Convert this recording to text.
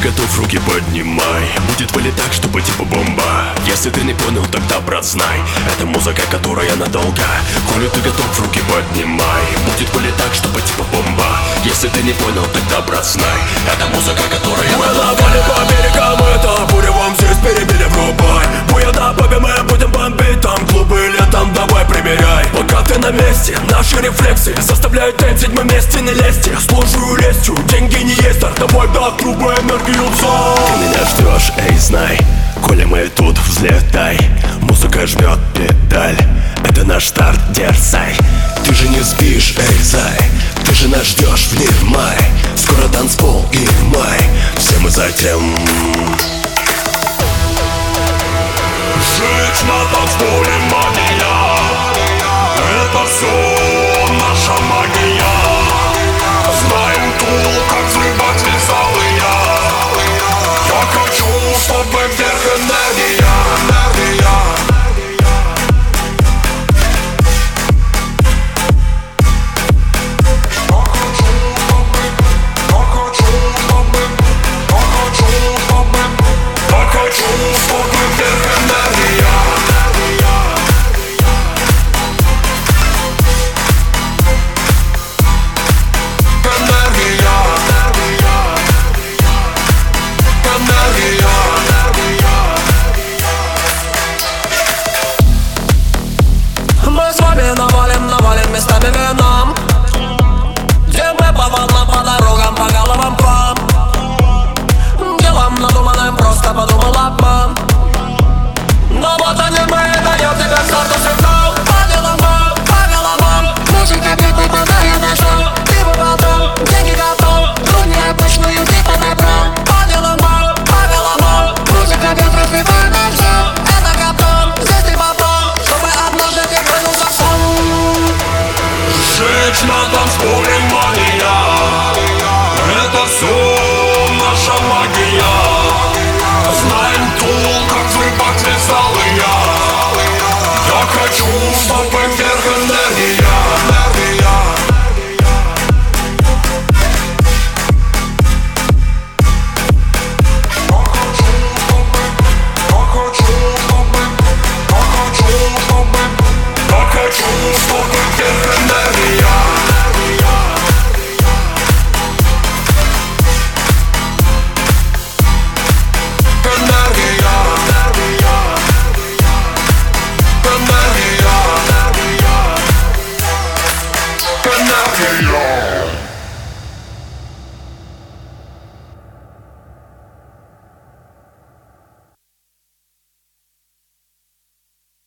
готов, руки поднимай. Будет вылет так, чтобы типа бомба. Если ты не понял, тогда, брат, знай, это музыка, которая надолго. Коли ты готов, руки поднимай. Будет вылет так, чтобы типа бомба. Если ты не понял, тогда, брат, знай, это музыка, которая надолго. Мы лавали по берегам, это буря вам здесь перебили, врубай. Буя на пабе, мы будем бомбить, там клубы летом, давай примеряй. Пока ты на месте, наши рефлексы заставляют тенсить, мы вместе не лезьте. Сложную лестью, деньги не есть, давай до клуба энергию взор. Ты меня ждешь, эй, знай, коли мы тут, взлетай. Музыка жмет педаль, это наш старт, дерзай. Ты же не спишь, эй, зай, ты же нас ждешь, внимай. Скоро танцпол и май, все мы затем. Жить на танцполе мания, это все наша магия. Знаем ту, как взрывать вязалы я хочу, чтобы вверх энергия. Навалим местами вином, где мы по волнам, по дорогам, по головам к вам. Делом надуманным просто подумал обман. Но вот они мы, даем тебе статус сигнал. По делам, по головам. Музыка бьет, попадая на шоу. Ты попадал, деньги готов. Труд необычную ты подобрал. По делам, по головам. Музыка бьет, разбивая на все. Это готов, здесь ты попал, чтобы однажды ты вернулся сам. Жить на танцполе мания, это все наша магия. Знаем ту, как взрывать вязалы я хочу, чтобы вверх энергия. Energia.